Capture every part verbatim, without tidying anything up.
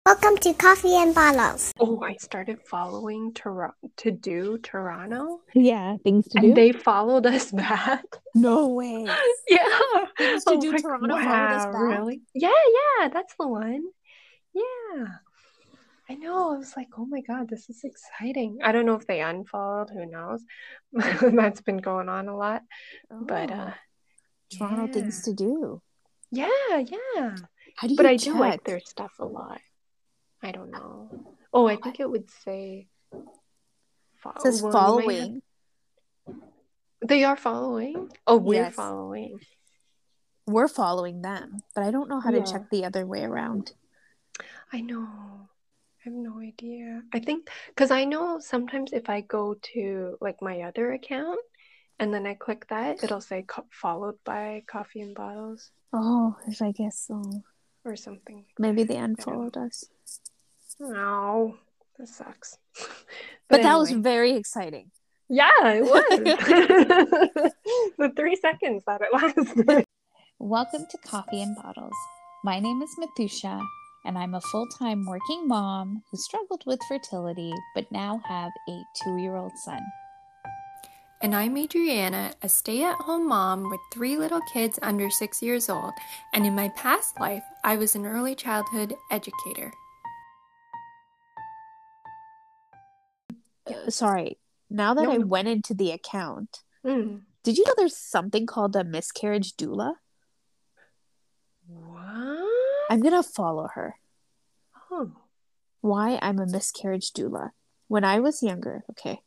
Welcome to Coffee and Bottles. Oh, I started following Tor- to do Toronto, Yeah, things to and do. they followed us back. No way. Yeah, Things I to was do. like, Toronto followed us wow, back. really? Yeah, yeah, that's the one. Yeah, I know. I was like, oh my God, this is exciting. I don't know if they unfollowed. Who knows? That's been going on a lot. But uh, Oh, Toronto yeah, things to do. yeah, yeah. How do But you I check? do like their stuff a lot. I don't know. Oh, I think it would say. Fo- It says well, you might have- following. They are following. Oh, we're Yes. following. We're following them, but I don't know how Yeah. to check the other way around. I know. I have no idea. I think because I know sometimes if I go to like my other account and then I click that, it'll say co- followed by Coffee and Bottles Oh, I guess so. or something. Maybe they unfollowed us. No, that sucks. But, But that was anyway. very exciting. Yeah, it was. The three seconds that it lasted. Welcome to Coffee and Bottles. My name is Mathusha, and I'm a full-time working mom who struggled with fertility but now have a two-year-old son. And I'm Adriana, a stay-at-home mom with three little kids under six years old, and in my past life, I was an early childhood educator. Uh, sorry. Now that No, I no. went into the account, Mm. did you know there's something called a miscarriage doula? What? I'm gonna follow her. Oh. Why I'm a miscarriage doula. When I was younger, okay.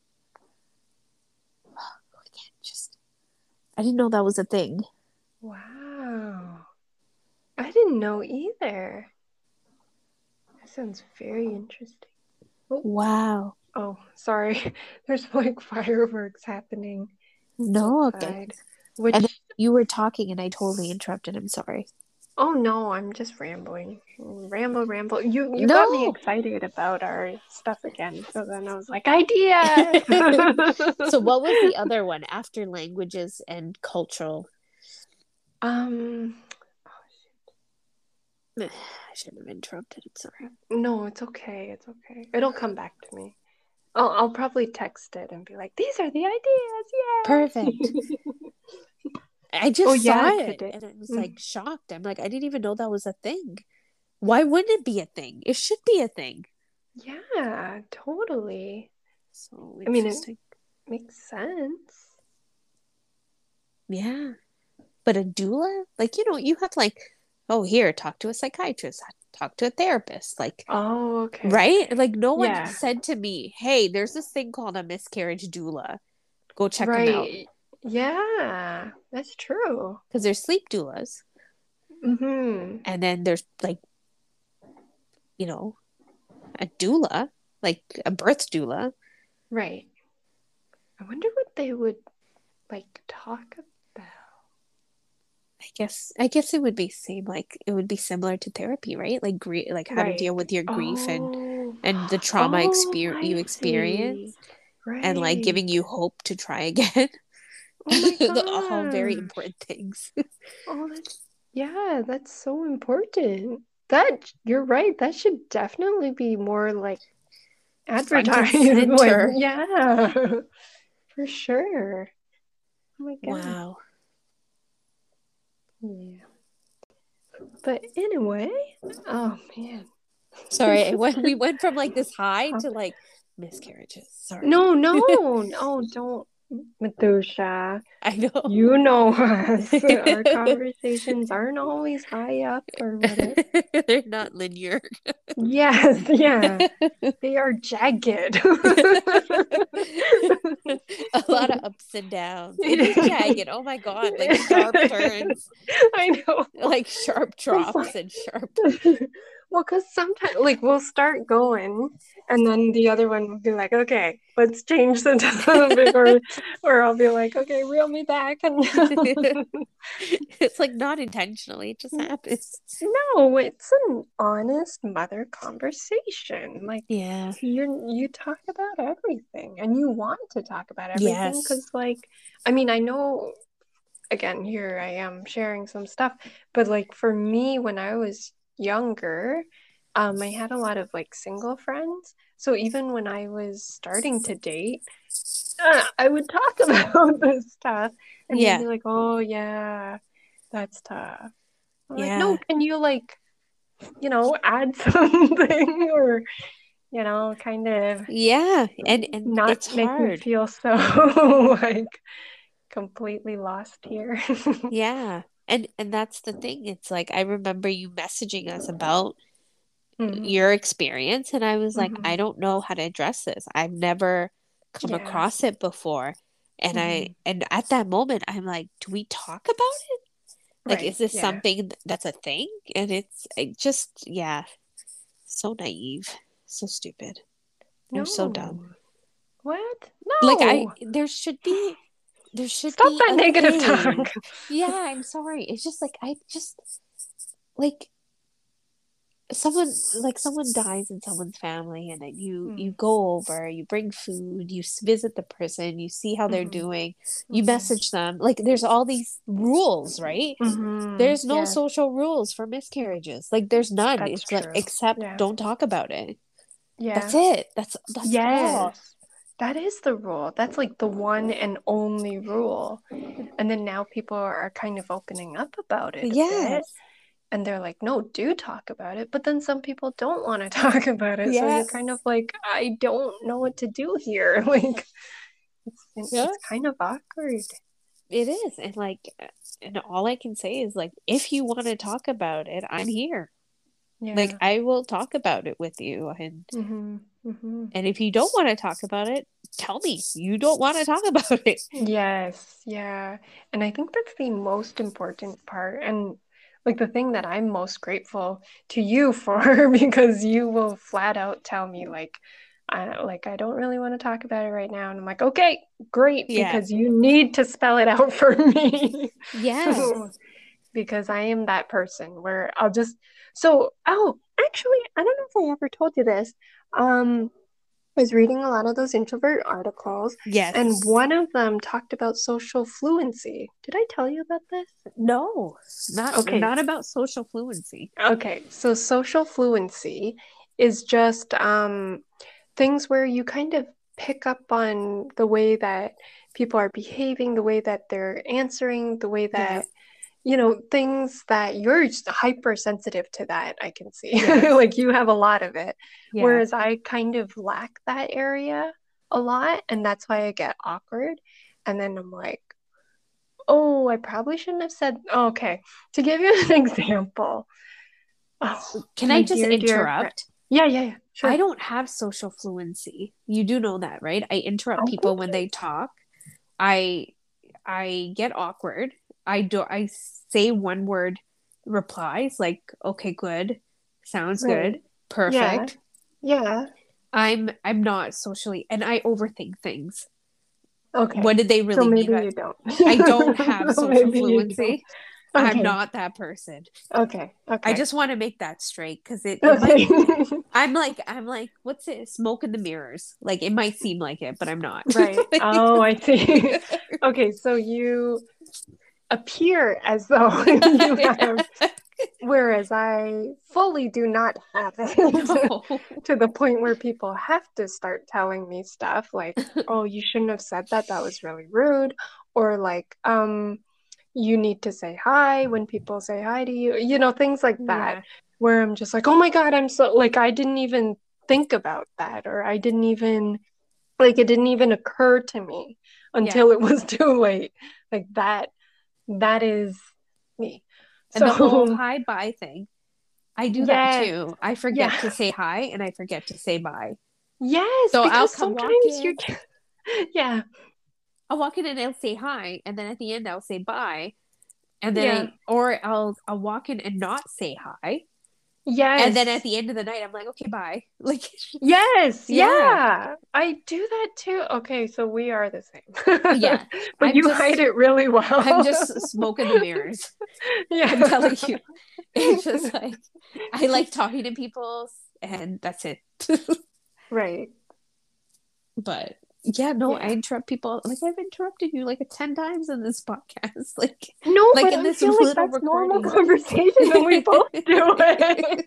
I can't just. I didn't know that was a thing. Wow. I didn't know either. That sounds very interesting. Oh, Wow. oh sorry. There's like fireworks happening No, okay. outside. Which, And you were talking and I totally interrupted. I'm sorry. oh no, I'm just rambling. Ramble, ramble. You you got me No. excited about our stuff again. So then I was like, idea. So what was the other one after languages and cultural? Um, I shouldn't have interrupted. I'm sorry. no, it's okay. It's okay. It'll come back to me. I'll I'll probably text it and be like, these are the ideas. Yay! Perfect. I just Oh, saw yeah, it today. and I was Mm. like shocked. I'm like, I didn't even know that was a thing. Why wouldn't it be a thing? It should be a thing. Yeah, totally. So I mean, it interesting. makes sense. Yeah. But a doula? Like, you know, you have like, oh, here, talk to a psychiatrist, talk to a therapist. Like, Oh, okay. right? Okay. Like, no one Yeah. said to me, hey, there's this thing called a miscarriage doula. Go check them out. Right. Yeah, that's true. Because there's sleep doulas. Mm-hmm. And then there's like, you know, a doula, like a birth doula. Right. I wonder what they would like talk about. I guess I guess it would be same like it would be similar to therapy, right? Like grief, like how to Right. deal with your grief and Oh, and the trauma oh, exper- you I experience, see. Right. and like giving you hope to try again. Oh my The- all very gosh. important things. Oh, that's yeah, that's so important. That you're right. That should definitely be more like Front and advertised. Like, center. yeah, for sure. Oh my God. Wow. Yeah. But anyway, oh man. Sorry, I went, we went from like this high to like miscarriages. Sorry. No, no, no, don't, Mathusha. I know. You know us. Our conversations aren't always high up or whatever. They're not linear. Yes, yeah. They are jagged. A lot of ups and downs. It is jagged. Oh my God. Like sharp turns. I know. Like sharp drops and sharp. Well, because sometimes, like, we'll start going, and then the other one will be like, okay, let's change the topic, or, or I'll be like, okay, reel me back. And It's like not intentionally. It just happens. no, it's an honest mother conversation. Like, Yeah. you you talk about everything, and you want to talk about everything Yes. because, like, I mean, I know, again, here I am sharing some stuff, but like for me, when I was younger, um, I had a lot of like single friends. So even when I was starting to date, uh, I would talk about this stuff, and they'd Yeah. be like, "Oh yeah, that's tough." I'm like, "No, Yeah. can you like, you know, add something or, you know, kind of Yeah. And and not it's make me hard. feel so like completely lost here." Yeah. And and that's the thing. It's like I remember you messaging us about Mhm. your experience, and I was like, Mhm. I don't know how to address this. I've never come Yeah. across it before. And I Mhm. and at that moment I'm like, do we talk about it? Like, Right. is this Yeah. something that's a thing? And it's it just, yeah, so naive, so stupid. They're so dumb. No. What? Like I, No. there should be, there should Stop be that a negative thing. talk. Yeah, I'm sorry. It's just like I just like someone like someone dies in someone's family, and then you you Mm. go over, you bring food, you s- visit the person, you see how they're Mhm. doing, you Mhm. message them. Like there's all these rules, right? Mhm. There's no Yeah, social rules for miscarriages. Like there's none. that's It's like true. except Yeah. don't talk about it. That's Yeah. it. That's that's all. Yes. That is the rule. That's like the one and only rule. And then now people are kind of opening up about it a bit. Yes. And they're like, no, do talk about it. But then some people don't want to talk about it. So Yeah. you're kind of like, I don't know what to do here. Like, it's, Yeah. it's kind of awkward. It is. And like and all I can say is like if you want to talk about it, I'm here. Yeah. Like I will talk about it with you, and Mm-hmm. Mm-hmm. and if you don't want to talk about it, tell me you don't want to talk about it. Yes, yeah. And I think that's the most important part. And like the thing that I'm most grateful to you for, because you will flat out tell me like I like I don't really want to talk about it right now. And I'm like, okay, great, Yeah. because you need to spell it out for me. Yes. Because I am that person where I'll just so oh, actually, I don't know if I ever told you this. Um I was reading a lot of those introvert articles, Yes. and one of them talked about social fluency. Did I tell you about this? No. Not Okay. not about social fluency. Okay, so social fluency is just um, things where you kind of pick up on the way that people are behaving, the way that they're answering, the way that, you know, things that you're just hypersensitive to that, I can see. Yes. Like you have a lot of it. Yeah. Whereas I kind of lack that area a lot, and that's why I get awkward. And then I'm like, oh, I probably shouldn't have said, oh, okay. To give you an example. Oh, Can my I just dear, dear friend. interrupt? Yeah, yeah, yeah. Sure. I don't have social fluency. You do know that, right? I interrupt Oh. people when they talk. I I get awkward. I do I say one word replies like, okay, good. Sounds Right. good. Perfect. Yeah. I'm I'm not socially, and I overthink things. Okay. What did they really So maybe mean? by- you don't. I don't have So social maybe you fluency. don't. I'm Okay. not that person. Okay. Okay. I just want to make that straight because it, it Okay. might. I'm like I'm like what's it? Smoke in the mirrors. Like it might seem like it, but I'm not. Right. Oh, I see. Okay, so you appear as though you have, whereas I fully do not have it. No. To the point where people have to start telling me stuff like, oh, you shouldn't have said that. That was really rude. Or like, um, you need to say hi when people say hi to you. You know, things like that. Yeah. Where I'm just like, oh my God, I'm so, like, I didn't even think about that. Or I didn't even, like, it didn't even occur to me until it was too late. Like that, that is me. And So, the whole hi bye thing. I do that Yes. too. I forget Yeah. to say hi and I forget to say bye. yes, So I'll because come walk sometimes in. you're, yeah, I'll walk in and I'll say hi, and then at the end I'll say bye, and then Yeah. I, or I'll I'll walk in and not say hi, yes. and then at the end of the night I'm like, okay, bye. Like Yes, Yeah. yeah. I do that too. Okay, so we are the same. Yeah. But I'm you just- hide it really well. I'm just smoke in the mirrors. yeah. I'm telling you, it's just like I like talking to people, and that's it. Right. But Yeah, no, Yeah. I interrupt people. Like I've interrupted you like ten times in this podcast. Like, No, like but in I this feel like little that's normal recording. conversation, and we both do it.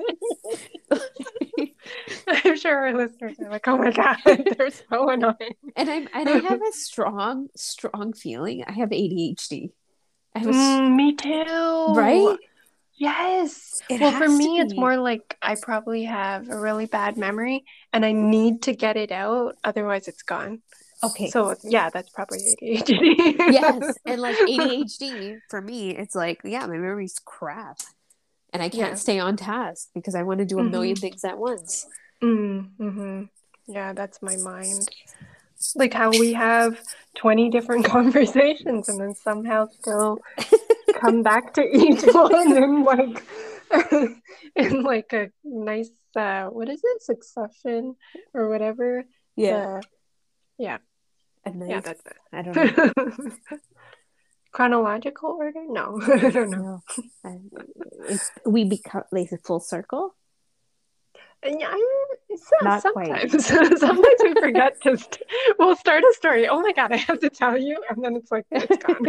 I'm sure our listeners are like, "Oh my god, they're so annoying." And I'm and I have a strong, strong feeling I have A D H D. I have a, s- Mm, me too. right? Yes. It Well, for has to me, it's be. more like I probably have a really bad memory and I need to get it out, otherwise it's gone. Okay. So, yeah, that's probably A D H D. Yes, and like A D H D for me, it's like, yeah, my memory's crap, and I can't Yeah. stay on task because I want to do a Mhm. million things at once. Mm, hmm Yeah, that's my mind. Like how we have twenty different conversations and then somehow still come back to each one in like in like a nice uh what is it? Succession or whatever. Yeah, The yeah. a nice. Yeah, that's I don't know. it. Chronological order? No. I don't know. No, I, it's, we become like a full circle. Yeah, I, so, Not quite. sometimes sometimes we forget to st- we'll start a story. Oh my god, I have to tell you, and then it's like it's gone.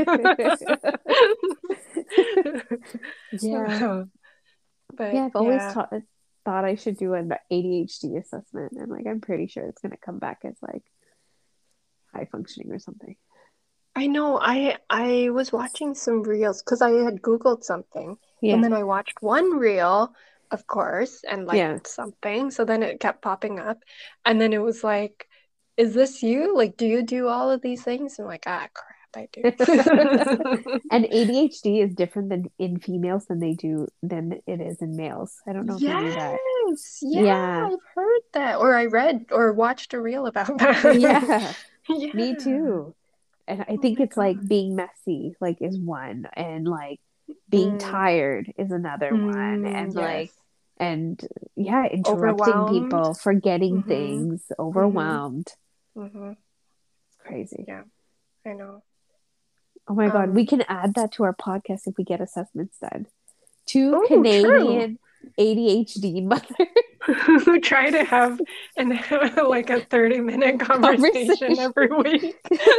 Yeah, But yeah. I've always yeah. taught, thought I should do an A D H D assessment, and like I'm pretty sure it's gonna come back as like high functioning or something. I know. I I was watching some reels because I had Googled something, Yeah, and then I watched one reel, of course, and liked Yeah. something. So then it kept popping up, and then it was like, "Is this you? Like, do you do all of these things?" I'm like, "Ah, crap, I do." and A D H D is different than in females than they do than it is in males. I don't know if you knew that. Yes, yeah, Yeah. I've heard that, or I read or watched a reel about that. Yeah, Yeah. me too. And I Oh think my it's like God. being messy, like is one, and like being Mm. tired is another one, Mm, and yes. like and yeah, interrupting Overwhelmed. people, forgetting Mhm. things, overwhelmed. Mm-hmm. It's crazy. Yeah, I know. Oh my God, Um, we can add that to our podcast if we get assessments done. Two Oh, Canadian A D H D mothers. who try to have an like a thirty minute conversation, Conversation. every week.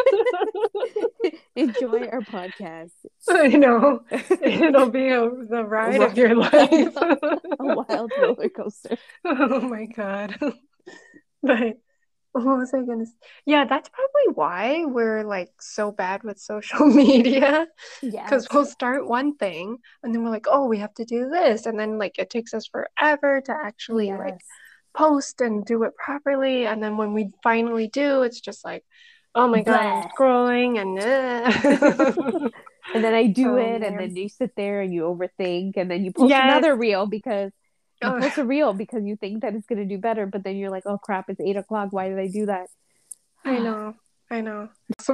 Enjoy our podcast. I know. It'll be a, the ride of your life. A wild roller coaster. Oh my God. But what was I gonna say? Yeah, that's probably why we're like so bad with social media. Because Yes. we'll start one thing and then we're like, oh, we have to do this. And then like it takes us forever to actually like Yes. post and do it properly. And then when we finally do, it's just like, oh my God, I'm Blah. scrolling and uh. And then I do Oh, it, man. and then you sit there and you overthink, and then you post Yes. another reel because you Oh. post a reel because you think that it's going to do better, but then you're like, oh crap, it's eight o'clock. Why did I do that? I know. I know.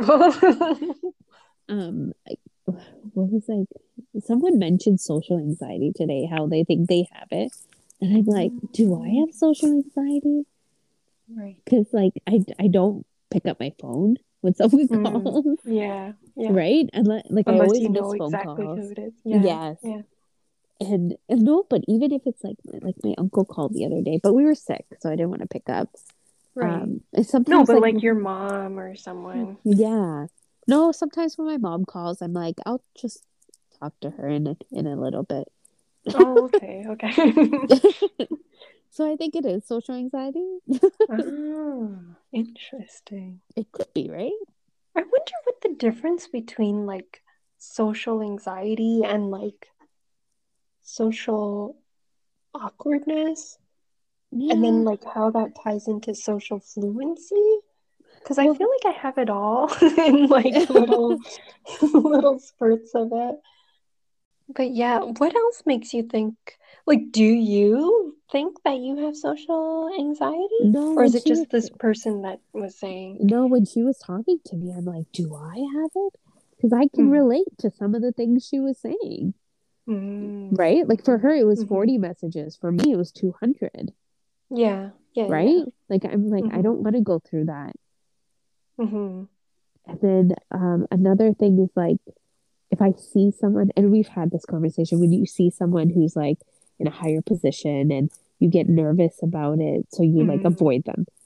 um what was like someone mentioned social anxiety today, how they think they have it, and I'm like, do I have social anxiety? Right. Because like I, I don't pick up my phone when someone Mm. calls, Yeah. Yeah. right? And like, like I Unless always you miss know phone exactly calls. who it is. Yeah. Yes. Yeah. And, and no, but even if it's like like my uncle called the other day, but we were sick, so I didn't want to pick up. Right. Um, and sometimes No, but like, like your mom or someone. yeah, no. Sometimes when my mom calls, I'm like, I'll just talk to her in a, in a little bit. Oh, okay. Okay. So I think it is social anxiety. Oh, interesting. It could be, right? I wonder what the difference between like social anxiety and like social awkwardness, Yeah. and then like how that ties into social fluency. Because I Well- feel like I have it all in like little little spurts of it. But yeah, what else makes you think, like, do you think that you have social anxiety? No, Or when is it she just was- this person that was saying? No, when she was talking to me, I'm like, do I have it? Because I can Mm. relate to some of the things she was saying, Mm. right? Like for her, it was Mhm. forty messages. For me, it was two hundred, Yeah, yeah, right? Like I'm like, I Mhm. don't want to go through that. yeah. Mm-hmm. And then um, another thing is like, if I see someone, and we've had this conversation, when you see someone who's like in a higher position and you get nervous about it, so you like Mhm. avoid them.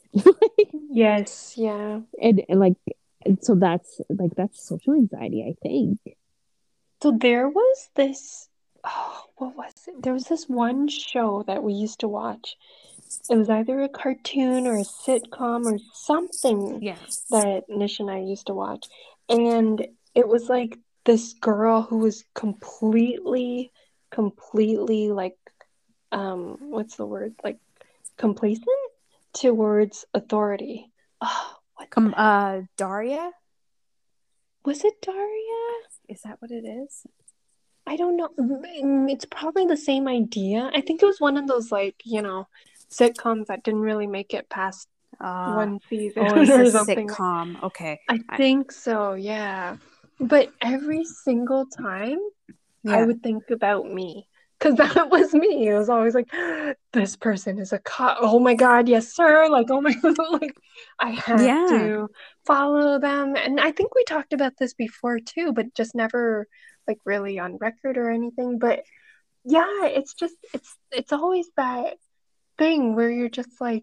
Yes, yeah. and, and like and so that's like that's social anxiety, I think. So there was this, oh, what was it? There was this one show that we used to watch. It was either a cartoon or a sitcom or something Yeah. that Nish and I used to watch. And it was like this girl who was completely, completely like, um, what's the word? Like complacent towards authority. Oh, what Come, the- uh, Daria, was it Daria? is that what it is? I don't know. Mm, It's probably the same idea. I think it was one of those like, you know, sitcoms that didn't really make it past Uh, one season oh, it's or a something. sitcom. Okay. I I- think so, yeah. But every single time I Yeah. would think about me. Because that was me. It was always like, this person is a cop. Oh my God, yes, sir. Like, oh my God, like I have Yeah. to follow them. And I think we talked about this before too, but just never like really on record or anything. But yeah, it's just it's it's always that thing where you're just like,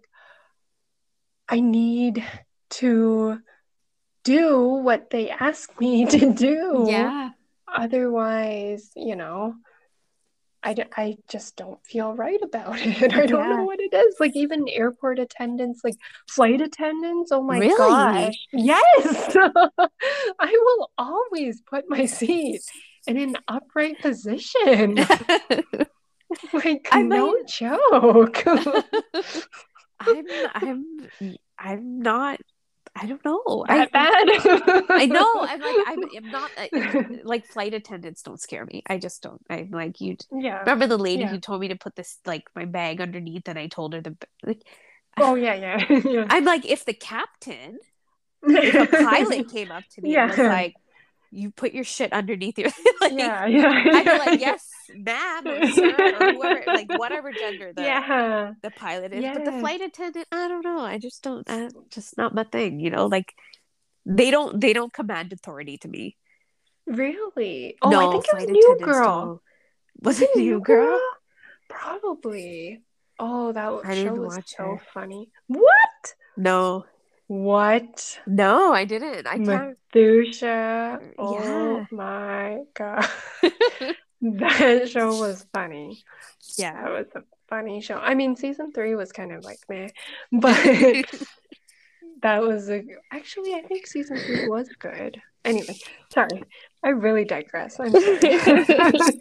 I need to do what they ask me to do. Yeah. Otherwise, you know, I, d- I just don't feel right about it. I don't know Yeah. what it is. Like even airport attendants, like flight attendants. Oh my Really? gosh. Yes. I will always put my seat in an upright position. Like I no might- joke. I'm I'm I'm not I don't know. That I bad? I know. I'm like I'm, I'm not I- like flight attendants don't scare me. I just don't. I'm like you. Yeah. Remember the lady Yeah. who told me to put this like my bag underneath, and I told her to like. Oh yeah, yeah, yeah. I'm like, if the captain, if a pilot came up to me and was Yeah. like, "You put your shit underneath your," like, Yeah, yeah. I'd be like, "Yes, ma'am or sir or whoever, like whatever gender the Yeah. the pilot is." But the Yes. flight attendant, I don't know. I just don't. I, just not my thing. You know, like they don't they don't command authority to me. Really? Oh, No, I think it was flight New attendants Girl. don't. Was it New Girl? Probably. Oh, that I show didn't was watch so her. funny. What? No, What? no, I didn't. I can't. Mathusha. Oh Yeah. my God. That show was funny. Yeah. That was a funny show. I mean, season three was kind of like meh, but that was a actually I think season three was good. Anyway, sorry. I really digress. I'm sorry.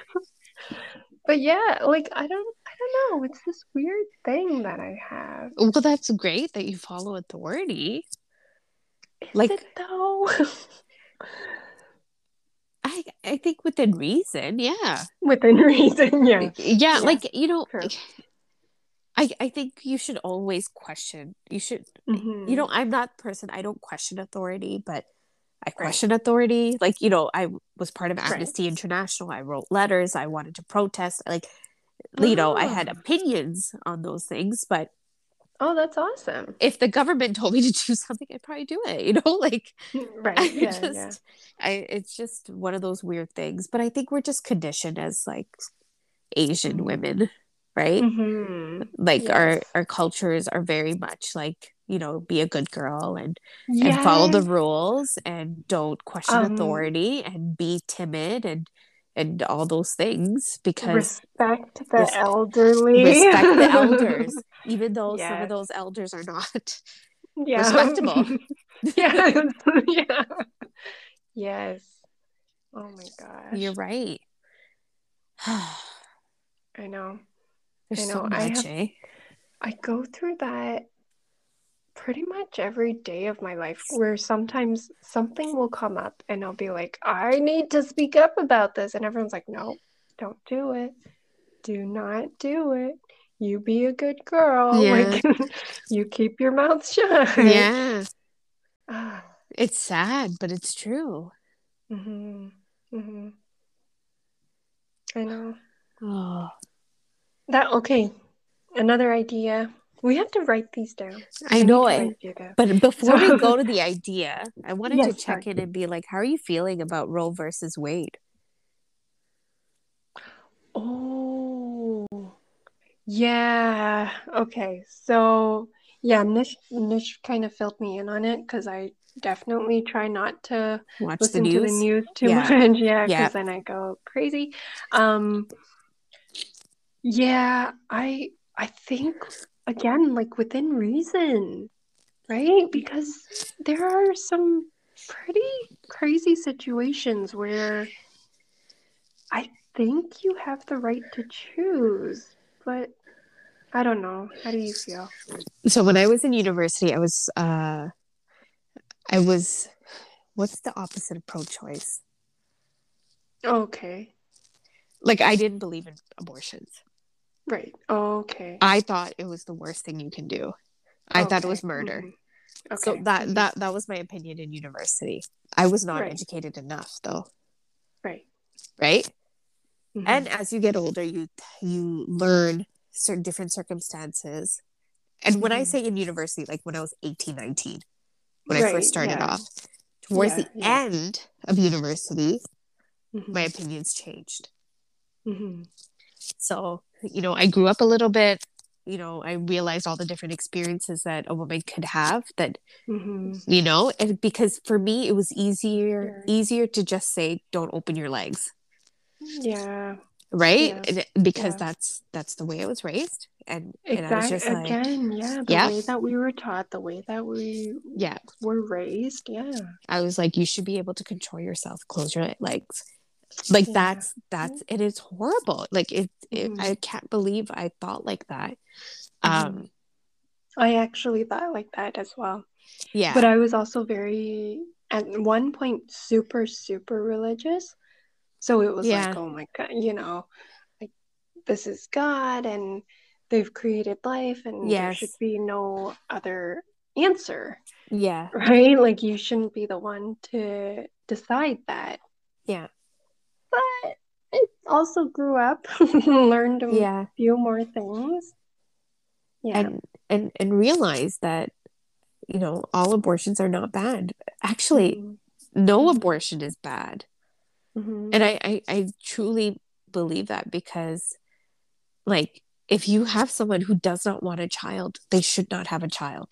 But yeah, like I don't I don't know. It's this weird thing that I have. Well, that's great that you follow authority. Is Like- it though? I I think within reason, yeah. Within reason, yeah. Yeah, Yeah, like you know, true. I I think you should always question. You should, Mhm. you know, I'm that person. I don't question authority, but I question authority. Like, you know, I was part of Right. Amnesty International. I wrote letters. I wanted to protest. Like, you know, I had Oh. opinions on those things, but Oh, that's awesome. if the government told me to do something, I'd probably do it. You know, like Right. I Yeah, just, yeah. I it's just one of those weird things. But I think we're just conditioned as like Asian Mhm. women, right? Mm-hmm. Like our Yes. our cultures are very much like, you know, be a good girl and and follow the Yes. rules and don't question Um, authority and be timid and and all those things because Respect the res- elderly. respect the elders, even though some of Yes. those elders are not Yeah. respectable. Yes. Yeah. Yes. Oh my gosh. You're right. I know. There's I so know. I much, have eh? I go through that pretty much every day of my life where sometimes something will come up and I'll be like, I need to speak up about this. And everyone's like, no, don't do it. Do not do it. You be a good girl. Yeah. Like, you keep your mouth shut. Yeah. Ah, It's sad, but it's true. mhm, mhm. I know. Oh, That, okay. Another idea. We have to write these down. I need know to it. write you down. But before So- we go to the idea, I wanted to Yes, check sorry. in and be like, how are you feeling about Roe versus Wade? Oh, yeah. Okay. So, Yeah, Nish Nish kind of filled me in on it because I definitely try not to Watch the listen to the news. news too Yeah. much. Yeah, because Yeah. then I go crazy. Um, yeah, I I think again, like within reason, right? Because there are some pretty crazy situations where I think you have the right to choose, but I don't know. How do you feel? So when I was in university, I was uh I was what's the opposite of pro-choice? Okay, Like I didn't believe in abortions. right. Okay. I thought it was the worst thing you can do. I thought it Okay. was murder. Mhm. Okay. So that Mhm. that that was my opinion in university. I was not Right. educated enough though, Right. right? Mhm. And as you get older, you you learn certain different circumstances. And when I Mhm. say in university, like when I was eighteen, nineteen, when I Right. first started Yeah. off, towards Yeah. the Yeah. end of university, my Mhm. opinions changed. Mhm. So, you know, I grew up a little bit. You know, I realized all the different experiences that a woman could have that, Mhm. you know, and because for me, it was easier, Sure. easier to just say, don't open your legs. Yeah. Right. Yeah. And because Yeah. that's, that's the way I was raised. And, and I was Exact. just like, Again. Yeah. The yeah, way that we were taught, the way that we yeah. were raised. Yeah. I was like, you should be able to control yourself. Close your legs. Like Yeah. that's, that's, it is horrible. Like it, it Mhm. I can't believe I thought like that. Mhm. Um, I actually thought like that as well. yeah. But I was also very, at one point, super, super religious. So it was Yeah. like, oh my God, you know, like this is God and they've created life and there should Yes. be no other answer, Yeah. right? Like you shouldn't be the one to decide that. Yeah. But I also grew up, learned a Yeah. few more things. Yeah. And and and realize that, you know, all abortions are not bad. Actually, Mhm. no Mhm. abortion is bad. Mhm. And I, I I truly believe that because like if you have someone who does not want a child, they should not have a child.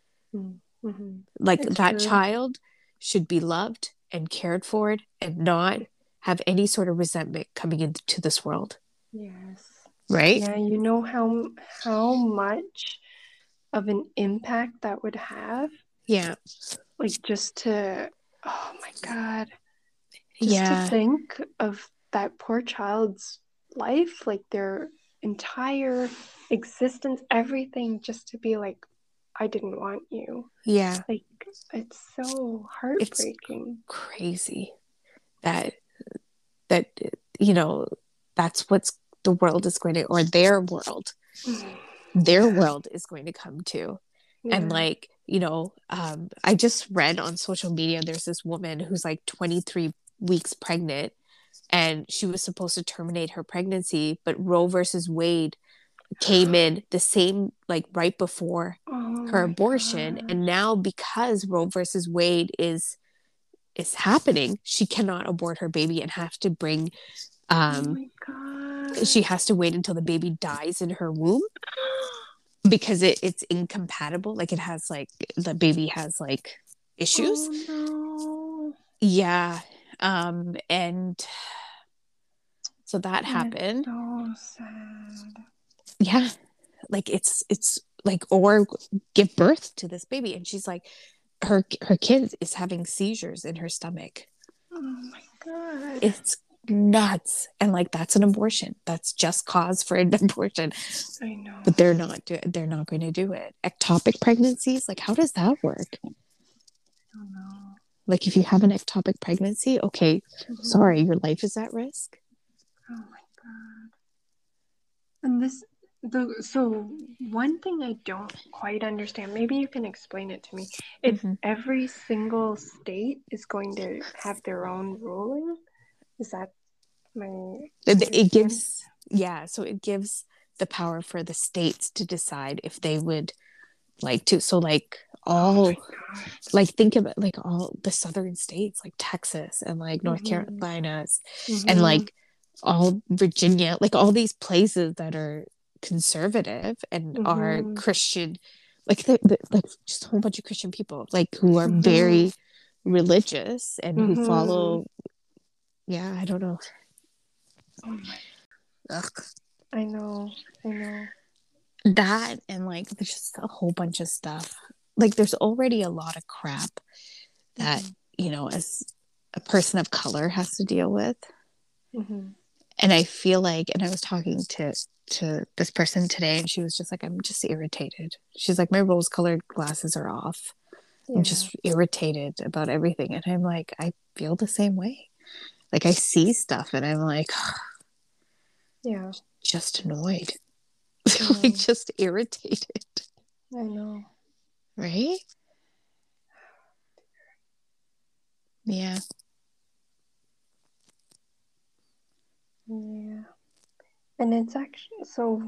Mhm. Like It's that true. child should be loved and cared for and not have any sort of resentment coming into this world. Yes. Right? Yeah, you know how how much of an impact that would have? Yeah. Like just to, oh my God, just Yeah. to think of that poor child's life, like their entire existence, everything, just to be like, I didn't want you. Yeah. Like, it's so It's heartbreaking. crazy that that you know that's what's the world is going to, or their world their Yeah. world is going to come to. Yeah. And like, you know, um I just read on social media there's this woman who's like twenty-three weeks pregnant and she was supposed to terminate her pregnancy, but Roe versus Wade came in the same, like right before Oh her my abortion, gosh. and now because Roe versus Wade is is happening, she cannot abort her baby and have to bring Oh um my God. she has to wait until the baby dies in her womb because it, it's incompatible. Like it has like the baby has like issues. Oh no. Yeah. Um and so that That's happened. so sad. Yeah. Like it's it's like, or give birth to this baby, and she's like her her kid is having seizures in her stomach. Oh my God. It's nuts. And like that's an abortion. That's just cause for an abortion. I know. But they're not do- they're not going to do it. Ectopic pregnancies, like how does that work? I don't know. Like if you have an ectopic pregnancy, okay, Mhm. sorry, your life is at risk. Oh my God. And this, the so one thing I don't quite understand, maybe you can explain it to me. It's Mhm. every single state is going to have their own ruling. Is that my It, it understanding? gives yeah, so it gives the power for the states to decide if they would like to. So like Oh all my gosh. like think about like all the southern states like Texas and like North Mhm. Carolina Mhm. and like all Virginia, like all these places that are conservative and are Mhm. Christian like they're, they're, like just a whole bunch of Christian people, like who are mm-hmm. very religious and mm-hmm. who follow. Yeah, I don't know. Oh my. Ugh. I know. I know. That and like there's just a whole bunch of stuff. Like there's already a lot of crap that mm-hmm. you know, as a person of color has to deal with. Mm-hmm. And I feel like, and I was talking to to this person today, and she was just like, I'm just irritated. She's like, my rose colored glasses are off. Yeah. I'm just irritated about everything. And I'm like, I feel the same way. Like I see stuff and I'm like, yeah, just annoyed. Like just irritated. I know. Right? Yeah. Yeah. And it's actually so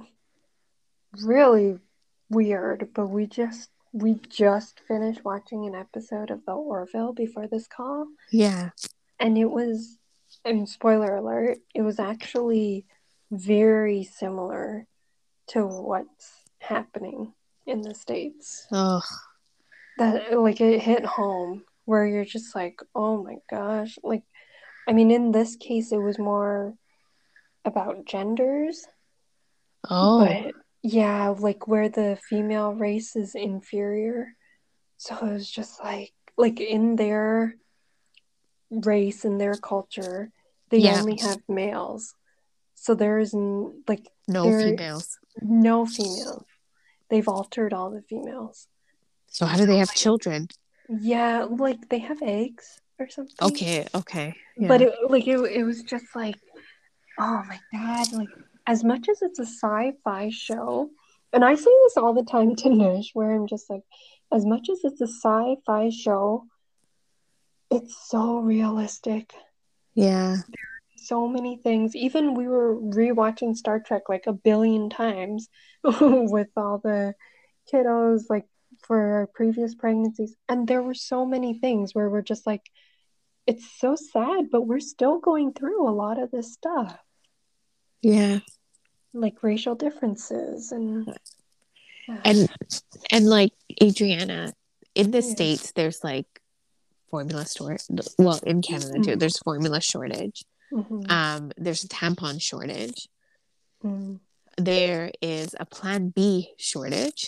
really weird, but we just we just finished watching an episode of The Orville before this call. Yeah. And it was, and spoiler alert, it was actually very similar to what's happening in the States. Oh. That, like, it hit home where you're just like, oh my gosh. Like, I mean, in this case, it was more about genders. Oh. But, yeah, like, where the female race is inferior. So it was just like, like, in their race, in their culture, they yeah. only have males. So there is, like... No females. No females. They've altered all the females. So how do they have children? Yeah, like they have eggs or something. Okay, okay. Yeah. But it, like it, it was just like, oh my god! Like as much as it's a sci-fi show, and I say this all the time to Nish, where I'm just like, as much as it's a sci-fi show, it's so realistic. Yeah. So many things. Even we were rewatching Star Trek like a billion times with all the kiddos, like for our previous pregnancies, and there were so many things where we're just like, it's so sad, but we're still going through a lot of this stuff. Yeah, like racial differences and uh, and and like Adriana, in the yeah. States, there's like formula shortage. Well, in Canada mm-hmm. too, there's formula shortage. Mm-hmm. Um, there's a tampon shortage. Mm. There is a Plan B shortage.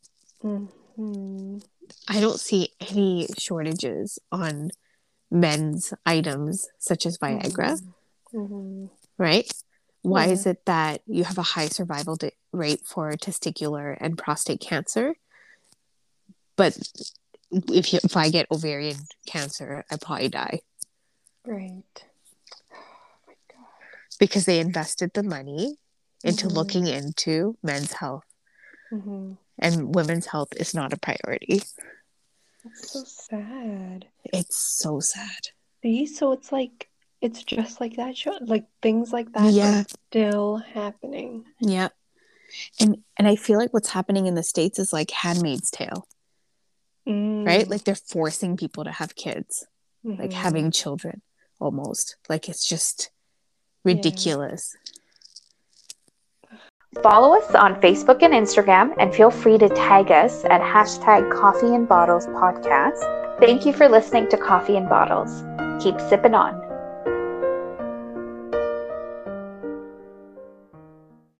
Mm-hmm. I don't see any shortages on men's items such as Viagra. Mm-hmm. Right? Why yeah. is it that you have a high survival di- rate for testicular and prostate cancer? But if you, if I get ovarian cancer, I probably die. Right. Because they invested the money into mm-hmm. looking into men's health. Mm-hmm. And women's health is not a priority. It's so sad. It's so sad. See, so it's like, it's just like that show. Like, things like that yeah. are still happening. Yeah. And and I feel like what's happening in the States is like Handmaid's Tale. Mm. Right? Like, they're forcing people to have kids. Mm-hmm. Like, having children, almost. Like, it's just... ridiculous. Yeah. Follow us on Facebook and Instagram, and feel free to tag us at hashtag Coffee and Bottles Podcast. Thank you for listening to Coffee and Bottles. Keep sipping on.